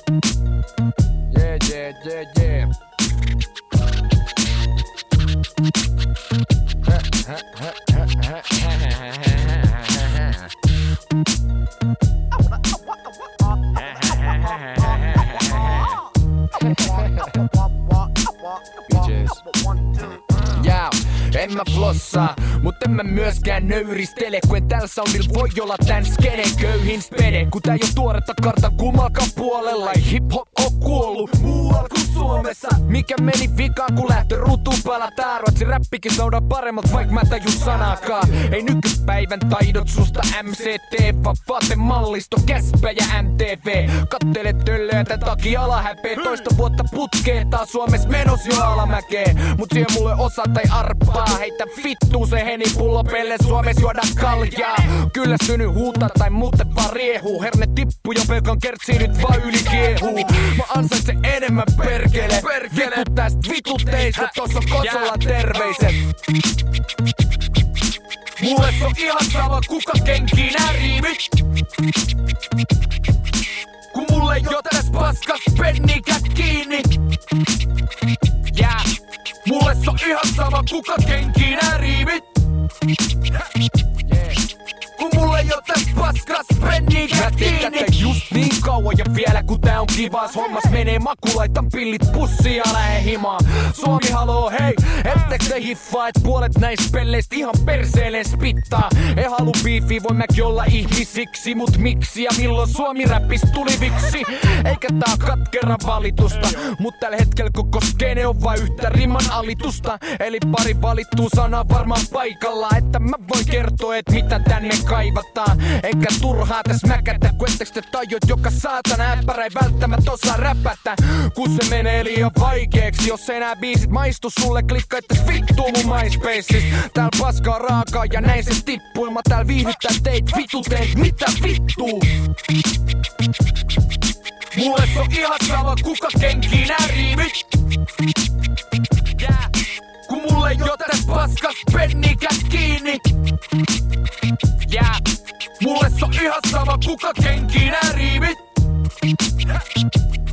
Yeah, yeah, yeah, yeah. En mä flossaa, mut en mä myöskään nöyristele, kun en tällä soundilla voi olla tän skenen köyhin spede. Kun tää ei oo tuoretta kartan kummalkaan puolella, ei hip-hop oo kuollut muualla kuin Suomessa. Mikä meni vikaan, kun lähtö ruutuun palataan? Ruotsin räppikin soudaa paremmat, vaik mä taju sanakaan. Ei nykypäivän taidot susta MCT, vaan vaatemallisto, käspä ja MTV. Kattele töllöä tän takia alahäpee, toista vuotta putkeen, taas Suomessa menos jo alamäkeen. Mut siihen mulle osa tai arpaa, heitä vittuu se henipullo pelle, Suomessa juoda kaljaa. Kyllä syny huutaa tai muuten vaan riehuu, herne tippu ja pelkan kertsii nyt vaan yli kiehuu. Mä ansaitsen enemmän perkele, vittu tästä vittu teistä, tossa on Kosolla terveiset. Mulle se on ihan sama kuka kenkii nää riimit, kun mulle ei oo täs paskas pennikät kiinni. Yeah. Mulle se on ihan sama kuka kenkii nää riimit, kun mulle ei oo täs paskas pennikät kiinni. Mä teen tätä just niin kauan ja vielä kun tää on kivas hommas menee maku, laitan pillit pussiin ja lähen himaan. Suomi haloo hei, ettekö te hiffaa, et puolet näistä pelleistä ihan perseelleen spittaa. En halu biifiä, voin mäkin olla ihmisiksi, mut miksi ja milloin Suomi räppis tuli viksi? Eikä tää katkera valitusta, mut tällä hetkellä koko skene on vain yhtä riman alitusta. Eli pari valittuu sanaa varmaan paikalla, että mä voin kertoa, et mitä tänne kaivataan. Eikä turhaa täs mäkätä, kun ettekö te tajut, joka saatana äppärä ei välttämättä osaa räpätä. Kun se menee liian vaikeeksi, jos enää biisit maistu sulle, klikkaa ettes vittuu mun MySpaceis. Tääl paskaa raakaa ja näin se tippuu, mä tääl viihdyttää teit vituteet, mitä vittuu? Mulle se on ihan sama kuka kenkii nää riimit, yeah. Kun mulle ei oo täs paskas pennikät kiinni, yeah. Mulle se on ihan sama kuka kenkii nää riimit.